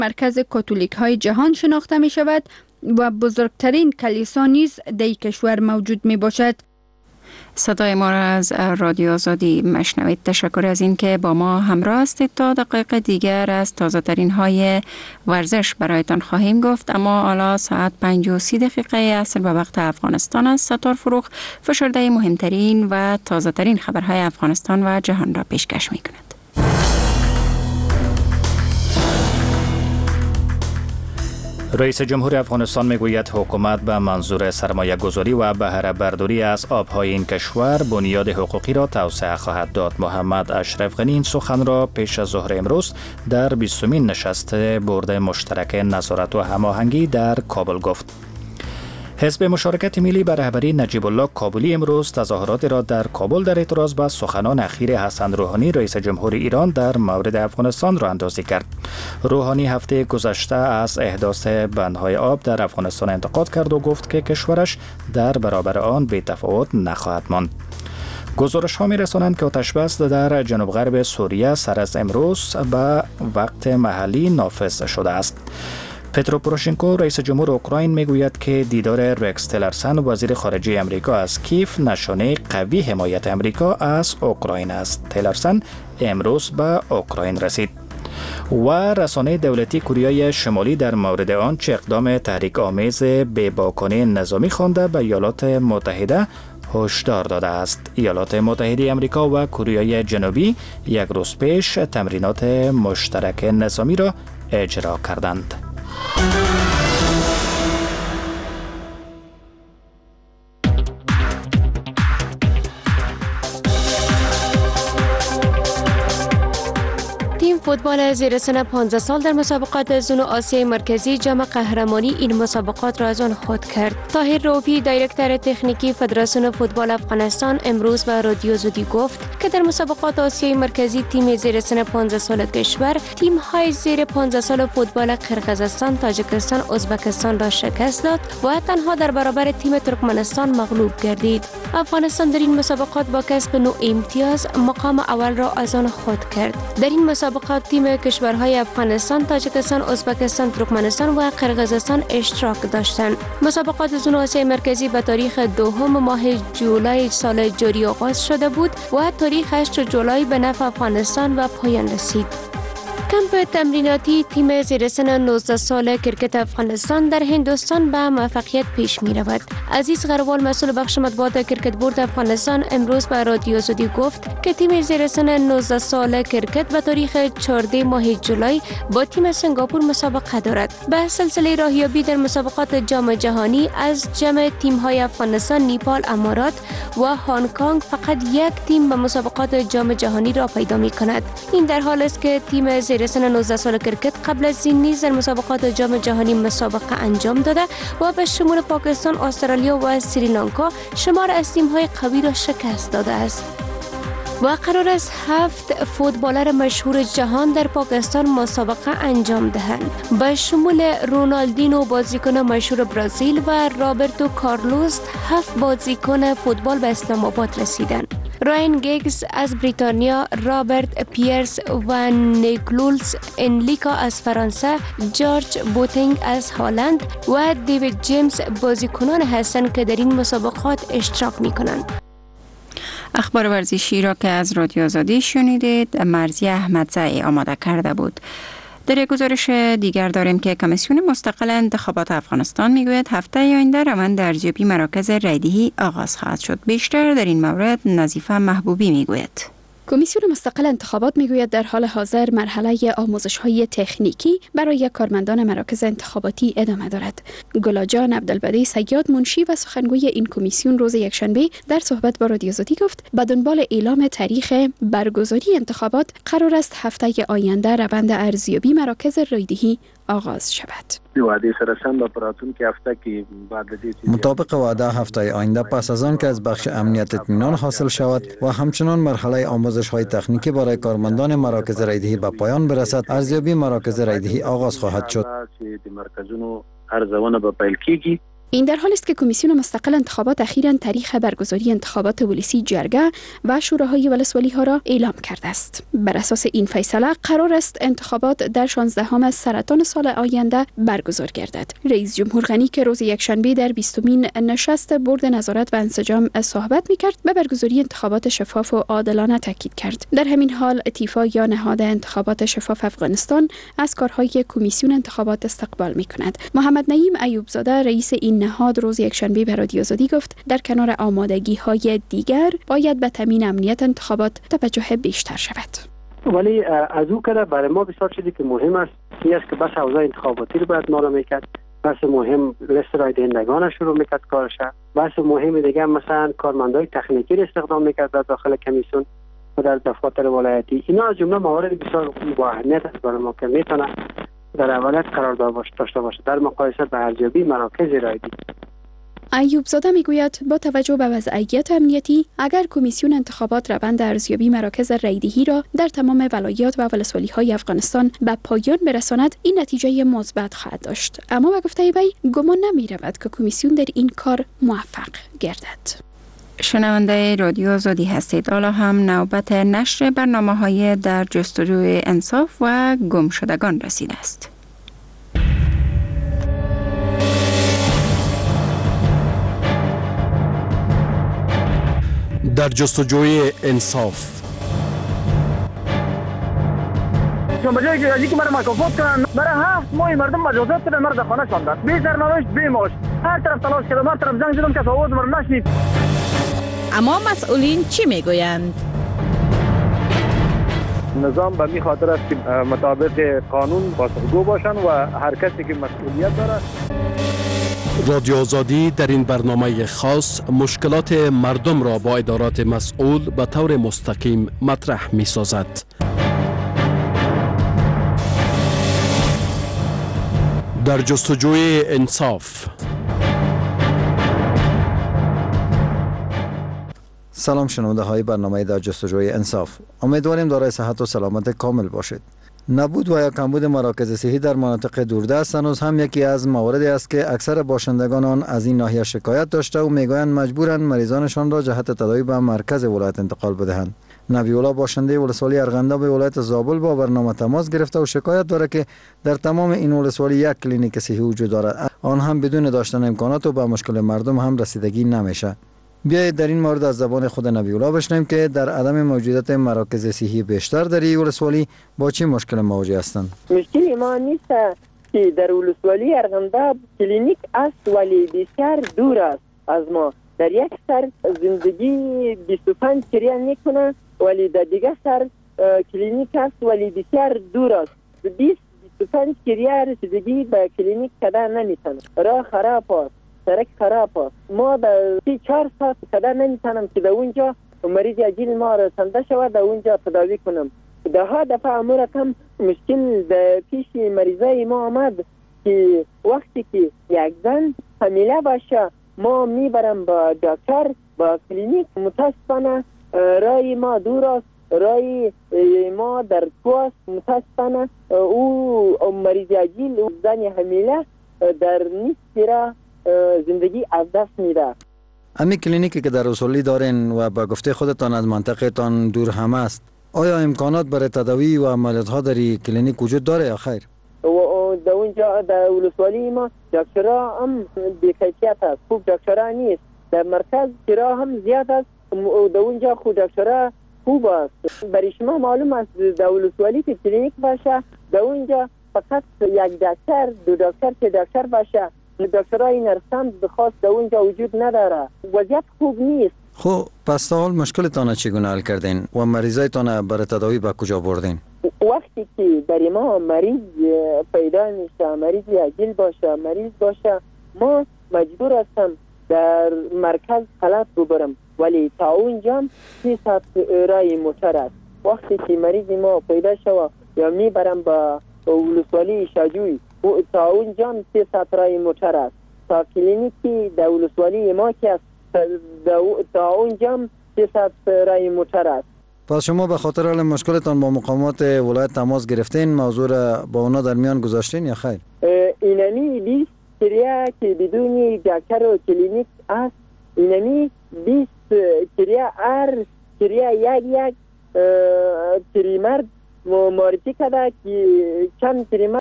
مرکز کاتولیک های جهان شناخته می شود و بزرگترین کلیسا نیز در کشور موجود می باشد. صدای ما را از رادیو آزادی مشنوید. تشکر از این که با ما همراه هستید. تا دقیقه دیگر از تازه ترین های ورزش برایتان خواهیم گفت، اما حالا ساعت 5:30 عصر به وقت افغانستان است. ستار فروغ فشرده مهمترین و تازه ترین خبرهای افغانستان و جهان را پیشکش می کند. رئیس جمهور افغانستان میگوید حکومت به منظور سرمایه گذاری و بهره برداری از آبهای این کشور بنیاد حقوقی را توسعه خواهد داد. محمد اشرف غنی این سخن را پیش از ظهر امروز در 20مین نشست بورد مشترک نظارت و هماهنگی در کابل گفت. حزب مشارکت ملی به رهبری نجیب الله کابلی امروز تظاهراتی را در کابل در اعتراض به سخنان اخیر حسن روحانی رئیس جمهور ایران در مورد افغانستان را اندازی کرد. روحانی هفته گذشته از احداث بندهای آب در افغانستان انتقاد کرد و گفت که کشورش در برابر آن بی‌تفاوت نخواهد ماند. گزارش ها می رسانند که آتش بس در جنوب غرب سوریه سر از امروز به وقت محلی نافذ شده است. پترو پوروشنکو رئیس جمهور اوکراین میگوید که دیدار رکس تلرسن وزیر خارجه امریکا از کیف نشانه قوی حمایت امریکا از اوکراین است. تلرسن امروز به اوکراین رسید. و رسانه دولتی کره شمالی در مورد آنچه اقدام تحریک آمیز بی‌باکانه نظامی خوانده به ایالات متحده هشدار داده است. ایالات متحده آمریکا و کره جنوبی یک روز پیش تمرینات مشترک نظامی را اجرا کردند. فوتبال زیر سن 15 سال در مسابقات زون آسیای مرکزی جام قهرمانی این مسابقات را از آن خود کرد. طاهر روبی دایرکتور تکنیکی فدراسیون فوتبال افغانستان امروز به رادیو آزادی گفت که در مسابقات آسیای مرکزی تیم زیر سن 15 سال کشور تیم های زیر 15 سال فوتبال قرقیزستان، تاجیکستان، ازبکستان را شکست داد و تنها در برابر تیم ترکمنستان مغلوب گردید. افغانستان در این مسابقات با کسب 9 امتیاز مقام اول را از آن خود کرد. در این مسابقات تیم کشورهای افغانستان، تاجیکستان، ازبکستان، ترکمنستان و قرقیزستان اشتراک داشتند. مسابقات زون آسیای مرکزی به تاریخ 2 ماه جولای سال جاری آغاز شده بود و تاریخ 8 جولای به نفع افغانستان و پایان رسید. کمپ تمریناتی تیم زیر سن 19 سال کرکت افغانستان در هندوستان به موفقیت پیش می رود. عزیز غروال مسئول بخش مطبوعات کرکت بورد افغانستان امروز به رادیو آزادی گفت که تیم زیر سن 19 سال کرکت به تاریخ 14 ماه جولای با تیم سنگاپور مسابقه دارد. به سلسله راهیابی در مسابقات جام جهانی از جمع تیم‌های افغانستان، نیپال، امارات و هنگ کنگ فقط یک تیم به مسابقات جام جهانی را پیدا می کند. این در حال است که تیم زیر سن 19 سال کرکت قبل از این نیز در مسابقات جام جهانی مسابقه انجام داده و به شمول پاکستان، استرالیا و سریلانکا شمار از تیم‌های قوی را شکست داده است. و قرار است 7 فوتبالر مشهور جهان در پاکستان مسابقه انجام دهند. به شمول رونالدینو بازیکن مشهور برزیل و رابرتو کارلوس 7 بازیکن فوتبال به اسلام آباد رسیدند. راین گیگز از بریتانیا، رابرت پیرس و نیکلولز انلیکا از فرانسه، جورج بوتینگ از هلند و دیوید جیمز بازیکنان هستند که در این مسابقات اشتراک می‌کنند. اخبار ورزشی را که از رادیو آزادی شنیدید مرزی احمدزئی آماده کرده بود. در یک گزارش دیگر داریم که کمیسیون مستقل انتخابات افغانستان میگوید هفته آینده روند ارزیابی مراکز رایدهی آغاز خواهد شد. بیشتر در این مورد نظیفه محبوبی میگوید. کمیسیون مستقل انتخابات میگوید در حال حاضر مرحله آموزش‌های تکنیکی برای کارمندان مراکز انتخاباتی ادامه دارد. گلاجان عبدالبدی سیاد منشی و سخنگوی این کمیسیون روز یکشنبه در صحبت با رادیو آزادی گفت به دنبال اعلام تاریخ برگزاری انتخابات قرار است هفته آینده روند ارزیابی مراکز رایدهی آغاز شود. مطابق وعده هفته آینده پس از آن که از بخش امنیت اطمینان حاصل شود و همچنان مرحله آموزش‌های تکنیکی برای کارمندان مراکز رایدهی به پایان برسد، ارزیابی مراکز رایدهی آغاز خواهد شد. این در حالی است که کمیسیون مستقل انتخابات اخیراً تاریخ برگزاری انتخابات ولسی جرگه و شوراهای ولسوالی ها را اعلام کرده است. بر اساس این فیصله قرار است انتخابات در 16 سرطان سال آینده برگزار گردد. رئیس جمهور غنی که روز یکشنبه در 20مین نشست بورد نظارت و انسجام صحبت می‌کرد، به برگزاری انتخابات شفاف و عادلانه تاکید کرد. در همین حال تیفا یا نهاد انتخابات شفاف افغانستان از کارهای کمیسیون انتخابات استقبال می‌کند. محمد نعیم ایوبزاده رئیس این نهاد روز یکشنبه به رادیو آزادی گفت در کنار آمادگی‌های دیگر باید به تامین امنیت انتخابات توجه بیشتر شود. ولی از او کده برای ما بسیار چیزی که مهم است این است که بس حوزه انتخاباتی رو باید ما میکرد، بس مهم لیست رای دهندگان شروع میکرد کارش، بس مهم دیگه مثلا کارمندای تکنیکی رو استخدام میکرد در داخل کمیسیون و در دفاتر ولایتی. اینا از جمله موارد بسیار با اهمیت است برای ما که میتونه در اولت قرار داشته باشه در مقایسه به ارزیابی مراکز رایدی. ایوبزاده میگوید با توجه به وضعیت امنیتی اگر کمیسیون انتخابات روند ارزیابی مراکز رایدهی را در تمام ولایات و ولسوالی‌های افغانستان به پایان برساند این نتیجه مثبت خواهد داشت، اما به گفته وی گمان نمی‌رود که کمیسیون در این کار موفق گردد. شنونده رادیو آزادی هستید. حالا هم نوبت نشر برنامه‌های در جستجوی انصاف و گمشدگان رسیده است. در جستجوی انصاف. به جایی که که مرا مکافات کنن برای 7 ماه مردم مجازات کردن، مرا در خانه شاندن بی سرنوشت بی معاش. هر طرف تلاش کردم، هر طرف زنگ زدم که آواز مرا نشنید. اما مسئولین چی میگویند؟ نظام به می خاطر است که مطابق قانون پاسخگو باشند و هر کسی که مسئولیت دارد. رادیو آزادی در این برنامه خاص مشکلات مردم را با ادارات مسئول به طور مستقیم مطرح می سازد. در جستجوی انصاف. سلام شنونده های برنامه در جستجوی انصاف. امیدواریم دارای صحت و سلامت کامل باشید. نبود و یا کمبود مراکز صحی در مناطق دوردست هنوز هم یکی از مواردی است که اکثر باشندگان آن از این ناحیه شکایت داشته و میگویند مجبورند مریضانشان را جهت تداوی به مرکز ولایت انتقال بدهند. نبی‌الله باشنده ولسوالی ارغنده به ولایت زابل با برنامه تماس گرفته و شکایت دارد که در تمام این ولسوالی یک کلینیک صحی وجود دارد، آن هم بدون داشتن امکانات و به مشکل مردم هم رسیدگی نمیشه. بیایید در این مورد از زبان خود نبی‌الله بشنویم که در عدم موجودیت مراکز صحی بیشتر در این ولسوالی با چه مشکل مواجه هستند. مشکل ما نیست که در ولسوالی ارغنده کلینیک است ولی بسیار دور است از ما. در یک سر زندگی 25 کریا میکنه ولی در دیگر سر کلینیک است ولی بسیار دور است. 25 کریا رسیدگی به کلینیک کردن نمیتونه. راه خراب است، سرک خراب است. ما در 4 ساعت کردن نمیتونم که در اونجا مریض عاجل ما رسانده شود در اونجا تداوی کنم. ده دفعه امور کم مشکل در پیش مریضای ما آمد که وقتی که یک زن حامله باشه ما میبرم با دکتر با کلینیک. متاسفانه رای ما دور است، رای ما در کوست. متاسفانه او مریض عاجل و زن حامله در نیست را زندگی از دست میده. امی کلینیکی که در رسولی دارین و با گفته خودتان از منطقه تان دور هم است، آیا امکانات برای تداوی و عملیات ها در این کلینیک وجود داره یا خیر؟ در اونجا در ولسوالی ما دکترها هم بی‌کیفیت است، خوب دکترها نیست. در مرکز کرا هم زیاد است، در اونجا خود دکترها خوب است. برای شما معلوم است در ولسوالی که کلینیک باشه در اونجا فقط یک دکتر دو دکتر که دکتر باشه، دکترای نرسان بخواست در اونجا وجود نداره. وضعیت خوب نیست. خب پس تا حال مشکلتان چگونه حل کردین و مریضایتان برای تداوی به کجا بردین؟ وقتی که برای ما مریض پیدا میشه، مریض عاجل باشه، مریض باشه، ما مجبور هستم در مرکز خلط ببرم ولی تا اونجا 3 ساعت رای موتر است. وقتی که مریض ما پیدا شوه یا میبرم با ولسوالی شاجوی تا اونجا 3 ساعت رای موتر است. تا کلینیکی در ولسوالی ما که است تا اونجا 3 ساعت رای موتر است. پس شما به خاطر حل مشکلتان با مقامات ولایت تماس گرفتین، موضوع را با اونا در میان گذاشتین یا خیر؟ اینمی 20 کریا که بدون جاکر و کلینیک است اینمی 20 کریا کریا یک تریمر معرفی کرده که چند تریمر